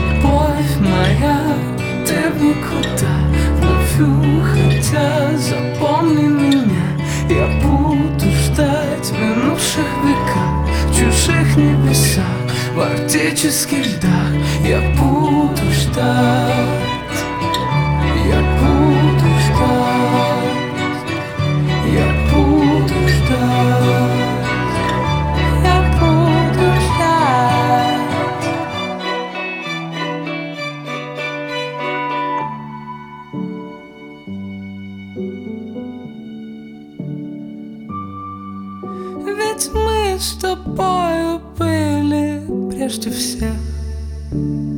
Любовь моя, ты в никуда, вновь уходя, запомни меня. Я буду ждать в минувших веках, в чужих небесах, в арктических льдах. Я буду ждать, я буду ждать, я буду ждать, я буду ждать. Ведь мы с тобою были прежде всех.